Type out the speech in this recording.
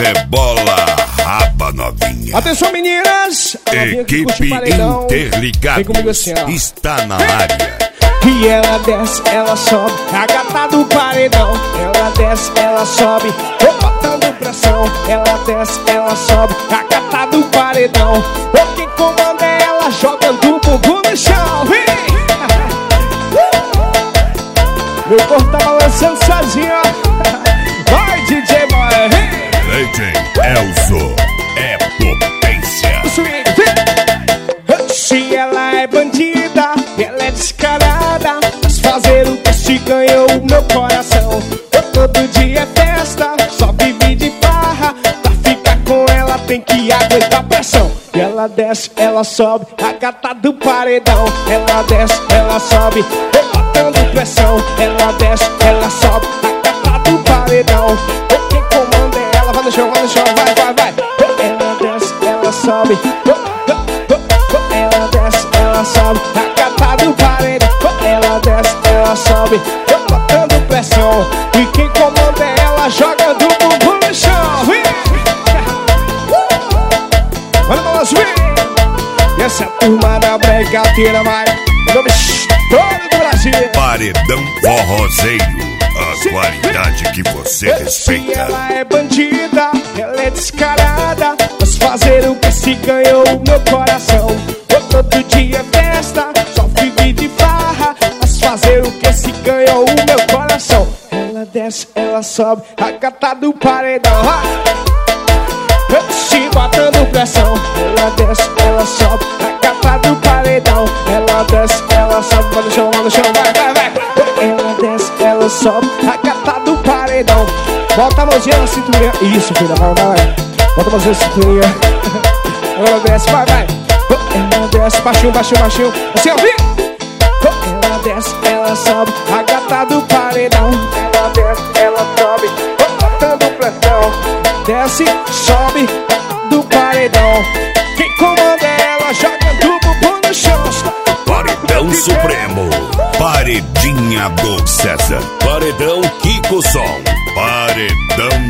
rebola, raba novinha. Atenção, meninas! Equipe Interligados está na área. E ela desce, ela sobe, a gata do paredão. Ela desce, ela sobe, botando pressão. Ela desce, ela sobe, a gata do paredão. Quem comanda é ela, jogando o bumbum no chão. Meu corpo tá balançando sozinho. Vai, DJ Boy. DJ Elzo é potência. Se ela é bandida, ela é descarada, mas fazer o que se ganhou o meu coração. Todo dia é festa, só vive de farra. Pra ficar com ela tem que aguentar pressão. E ela desce, ela sobe, a gata do paredão. Ela desce, ela sobe, botando pressão. Ela desce, ela sobe, a gata do paredão. Quem comanda é ela, vai no chão, vai, vai. Ela desce, ela sobe, ela desce, ela sobe, a gata do paredão. Ela desce, ela sobe, botando pressão. E quem comanda é ela, jogando o bumbum no chão. Olha pra nós ver. E essa turma da brincadeira vai todo do Brasil. Paredão forrozeiro, a qualidade que você respeita. Ela é bandida, ela é descarada, mas fazer o que se ganhou o meu coração. Todo dia é festa, só vive de farra, mas fazer o que se ganhou o meu coração. Ela desce, ela sobe, a gata do paredão. Se botando pressão. Ela desce, ela sobe, a gata do paredão. Ela desce, ela sobe, vai no chão, vai. Ela desce, ela sobe, a gata do paredão. Bota a mãozinha na cinturinha. Isso, filha, vai. Bota a mãozinha na cinturinha. Ela desce, vai. Ela desce, baixinho. Assim, ó, vem. Ela desce, ela sobe, a gata do paredão. Ela desce, ela sobe, botando pressão. Desce, sobe, do paredão. Quem comanda é ela, joga do bumbum no chão. Paredão Supremo, paredinha do César. Paredão Kiko Som, paredão